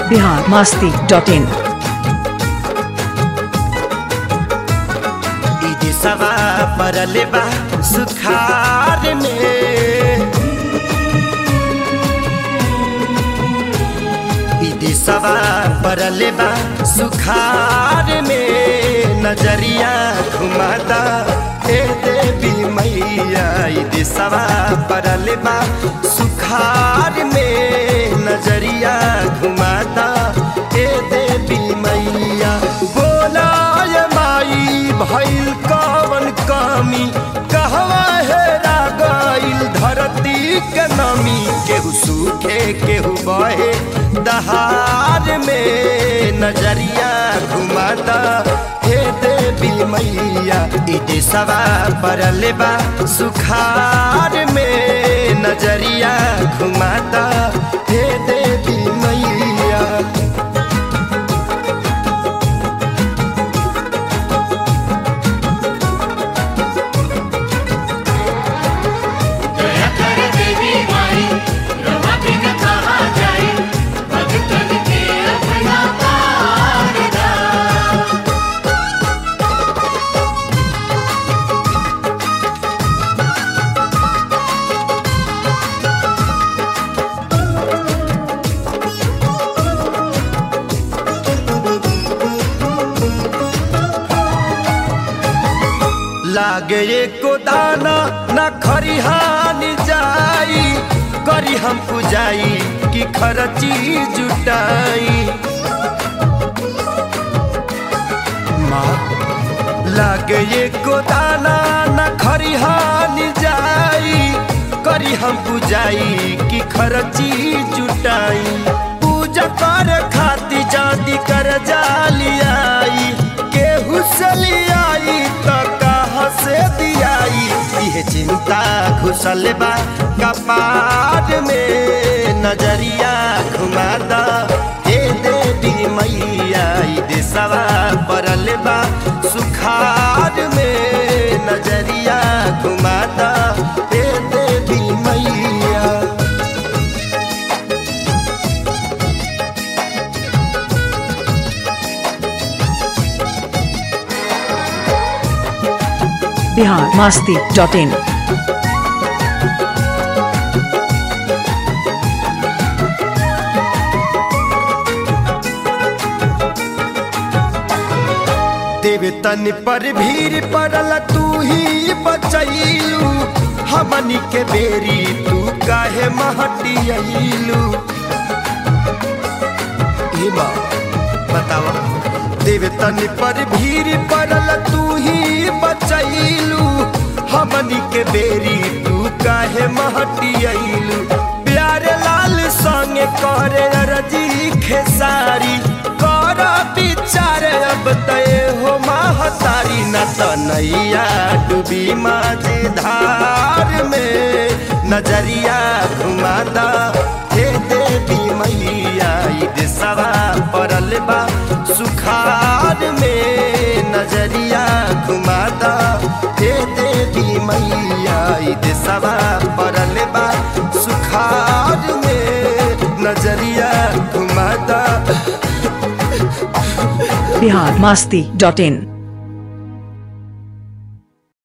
biharmasti.in सवा परल बा सुखार में सवा परल बा सुखार में नजरिया घुमाता हे देवी मैया सवा परल बा सुखार में नजरिया घुमाता हे देवी मैया बोला माई भइल कवन कमी कहवा हेरा गइल धरती के नमी केहू सूखे केहू बहे दहार में नजरिया घुमाता हे देवी मैया सवा परल बा सुखार में नजरिया घुमाता हे देवी मैया लागे एको दाना न खरिहान जाई करी हम पुजाई कि खर्ची जुटाई माँ लागे एको दाना न खरिहान जाई करी हम पुजाई कि खर्ची जुटाई पूजा कर खाती जाती कर जालियाई केहू से लियाई तक से दियाई ये चिंता घुसल बा कपार में नजरिया घुमाता हे देवी मैया सवा परल बा सुखार में नजरिया घुमाता हे देवी मैया biharmasti.in देवतन पर भीड़ पड़ल तू ही बचैलू हमनी के बेरी तू काहे महटियलू बतावा देवतन पर भीड़ पड़ल तू ही बचैलू हमनी के बेरी तू काहे महटियलू प्यारे लाल संगे करे अरजी खेसारी कर विचार अब तय हो महतारी न तनैया डूबी माझी धार में नजरिया घुमाता हे देवी मैया सवा परल बा सुखार में नजरिया घुमाता हे देवी मैया सवा परल बा सुखार में नजरिया घुमाता biharmasti.in